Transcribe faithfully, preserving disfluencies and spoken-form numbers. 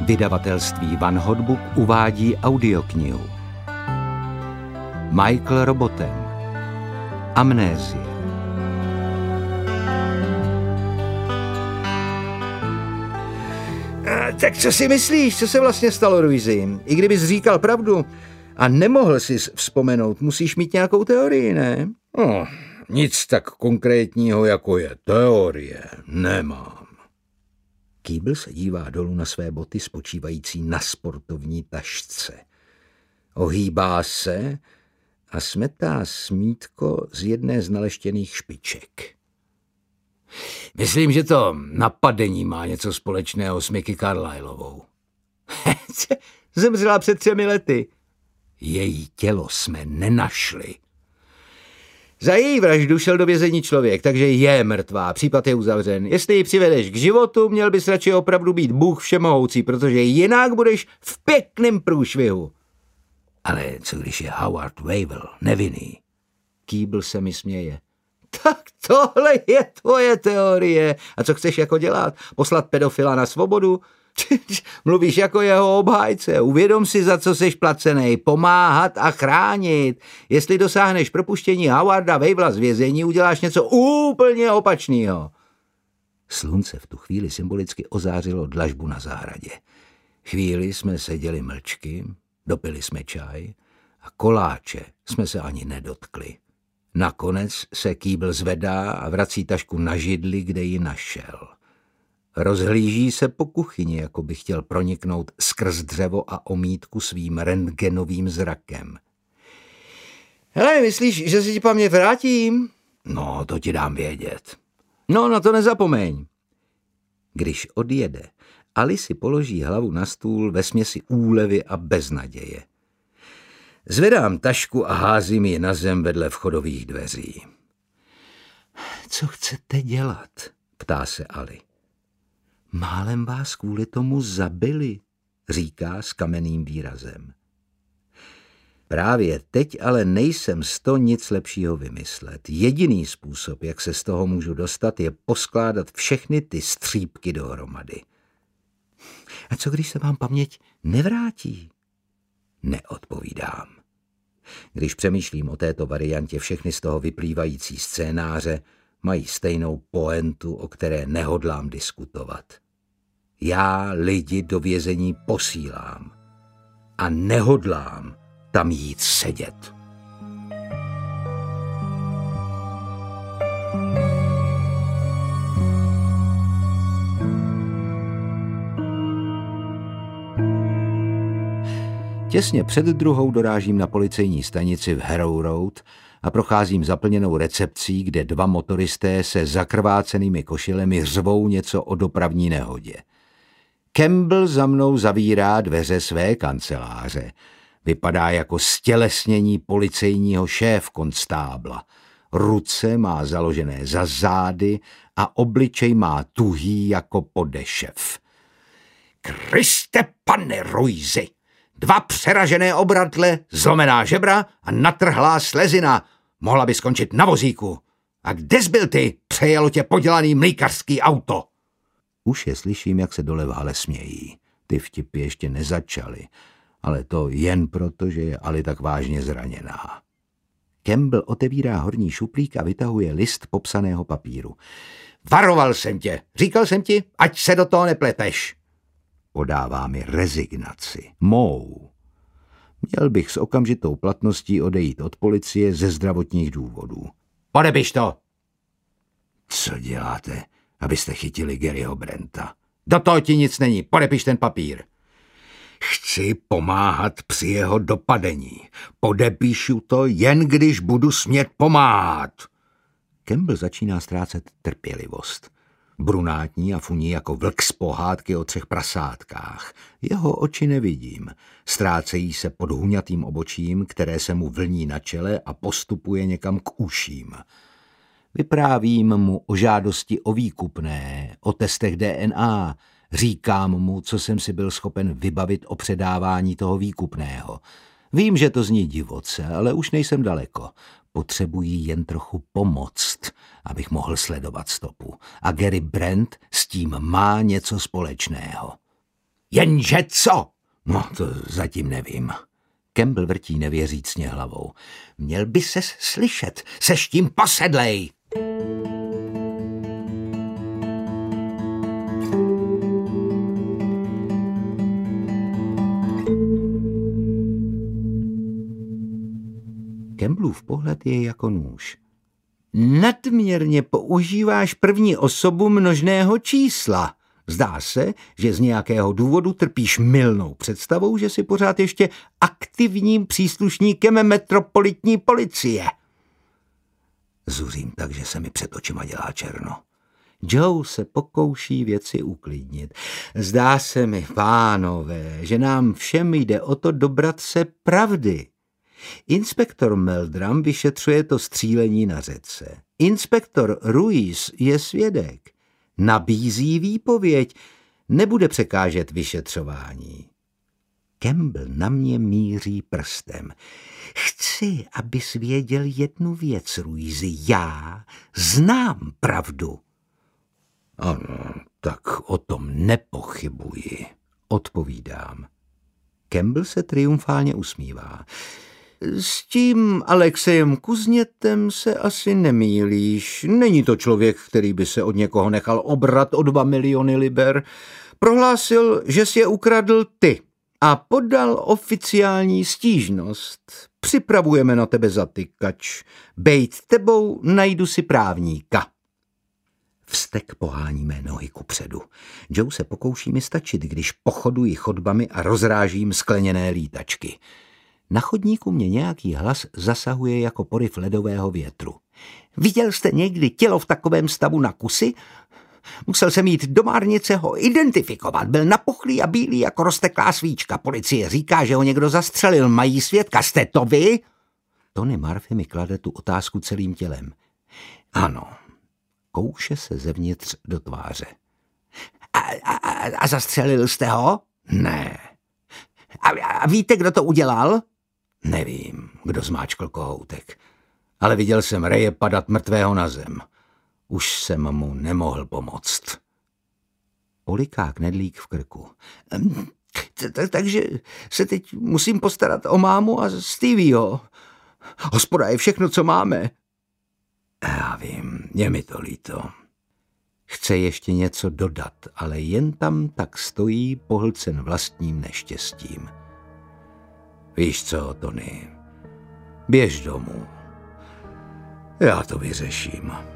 Vydavatelství Van Hotbook uvádí audioknihu. Michael Roboten. Amnézie. A, tak co si myslíš, co se vlastně stalo, Ruizi? I kdybys říkal pravdu a nemohl jsi vzpomenout, musíš mít nějakou teorii, ne? No, nic tak konkrétního, jako je teorie, nemám. Kýbl se dívá dolů na své boty spočívající na sportovní tašce. Ohýbá se a smetá smítko z jedné z naleštěných špiček. Myslím, že to napadení má něco společného s Mickey Carlyleovou. Zemřela před třemi lety. Její tělo jsme nenašli. Za její vraždu šel do vězení člověk, takže je mrtvá, případ je uzavřen. Jestli ji přivedeš k životu, měl bys radši opravdu být Bůh všemohoucí, protože jinak budeš v pěkném průšvihu. Ale co když je Howard Wavell nevinný? Kýbl se mi směje. Tak tohle je tvoje teorie. A co chceš jako dělat? Poslat pedofila na svobodu? Mluvíš jako jeho obhájce. Uvědom si, za co seš placenej. Pomáhat a chránit. Jestli dosáhneš propuštění Howarda Wavella z vězení, uděláš něco úplně opačného. Slunce v tu chvíli symbolicky ozářilo dlažbu na zahradě. Chvíli jsme seděli mlčky, dopili jsme čaj a koláče jsme se ani nedotkli. Nakonec se Kýbl zvedá a vrací tašku na židli, kde ji našel. Rozhlíží se po kuchyni, jako by chtěl proniknout skrz dřevo a omítku svým rentgenovým zrakem. Hele, myslíš, že si ti paměť vrátím? No, to ti dám vědět. No, na to nezapomeň. Když odjede, Ali si položí hlavu na stůl ve směsi úlevy a beznaděje. Zvedám tašku a házím ji na zem vedle vchodových dveří. Co chcete dělat? Ptá se Ali. Málem vás kvůli tomu zabili, říká s kamenným výrazem. Právě teď ale nejsem z toho nic lepšího vymyslet. Jediný způsob, jak se z toho můžu dostat, je poskládat všechny ty střípky dohromady. A co když se vám paměť nevrátí? Neodpovídám. Když přemýšlím o této variantě, všechny z toho vyplývající scénáře mají stejnou pointu, o které nehodlám diskutovat. Já lidi do vězení posílám a nehodlám tam jít sedět. Těsně před druhou dorážím na policejní stanici v Harrow Road a procházím zaplněnou recepcí, kde dva motoristé se zakrvácenými košilemi řvou něco o dopravní nehodě. Campbell za mnou zavírá dveře své kanceláře. Vypadá jako stělesnění policejního šéfkonstábla. Ruce má založené za zády a obličej má tuhý jako podešev. Kriste, pane Ruizi! Dva přeražené obratle, zlomená žebra a natrhlá slezina. Mohla by skončit na vozíku. A kde jsi byl ty? Přejelo tě podělaný mlýkařský auto. Už je slyším, jak se dole v hale smějí. Ty vtipy ještě nezačaly, ale to jen proto, že je Ali tak vážně zraněná. Campbell otevírá horní šuplík a vytahuje list popsaného papíru. Varoval jsem tě, říkal jsem ti, ať se do toho nepleteš. Podává mi rezignaci. Mou. Měl bych s okamžitou platností odejít od policie ze zdravotních důvodů. Podepiš to. Co děláte, abyste chytili Garyho Brenta? Do toho ti nic není. Podepiš ten papír. Chci pomáhat při jeho dopadení. Podepíšu to, jen když budu smět pomáhat. Campbell začíná ztrácet trpělivost. Brunátní a funí jako vlk z pohádky o třech prasátkách. Jeho oči nevidím. Ztrácejí se pod huňatým obočím, které se mu vlní na čele a postupuje někam k uším. Vyprávím mu o žádosti o výkupné, o testech D N A. Říkám mu, co jsem si byl schopen vybavit o předávání toho výkupného. Vím, že to zní divoce, ale už nejsem daleko. Potřebují jen trochu pomoct, abych mohl sledovat stopu. A Gary Brent s tím má něco společného. Jenže co? No, to zatím nevím. Campbell vrtí nevěřícně hlavou. Měl by ses slyšet, seš tím posedlej. Campbellův pohled je jako nůž. Nadměrně používáš první osobu množného čísla. Zdá se, že z nějakého důvodu trpíš mylnou představou, že jsi pořád ještě aktivním příslušníkem metropolitní policie. Zuřím tak, že se mi před očima dělá černo. Joe se pokouší věci uklidnit. Zdá se mi, pánové, že nám všem jde o to dobrat se pravdy. Inspektor Meldrum vyšetřuje to střílení na řece. Inspektor Ruiz je svědek. Nabízí výpověď, nebude překážet vyšetřování. Campbell na mě míří prstem. Chci, abys věděl jednu věc, Ruizi. Já znám pravdu. Ano, tak o tom nepochybuji, odpovídám. Campbell se triumfálně usmívá. S tím Alexejem Kuznětem se asi nemýlíš. Není to člověk, který by se od někoho nechal obrat o dva miliony liber. Prohlásil, že si je ukradl ty a podal oficiální stížnost. Připravujeme na tebe zatykač. Bejt tebou, najdu si právníka. Vztek pohání mé nohy kupředu. Joe se pokouší mi stačit, když pochoduji chodbami a rozrážím skleněné lítačky. Na chodníku mě nějaký hlas zasahuje jako poryv ledového větru. Viděl jste někdy tělo v takovém stavu na kusy? Musel jsem jít do márnice ho identifikovat. Byl napuchlý a bílý jako rozteklá svíčka. Policie říká, že ho někdo zastřelil. Mají svědka. Jste to vy? Tony Murphy mi klade tu otázku celým tělem. Ano. Kouše se zevnitř do tváře. A, a, a zastřelil jste ho? Ne. A, a víte, kdo to udělal? Nevím, kdo zmáčkl kohoutek, ale viděl jsem Raye padat mrtvého na zem. Už jsem mu nemohl pomoct. Poliká knedlík v krku. Takže se teď musím postarat o mámu a Stevieho. Hospoda je všechno, co máme. Já vím, je mi to líto. Chce ještě něco dodat, ale jen tam tak stojí pohlcen vlastním neštěstím. Víš co, Tony, běž domů. Já to vyřeším.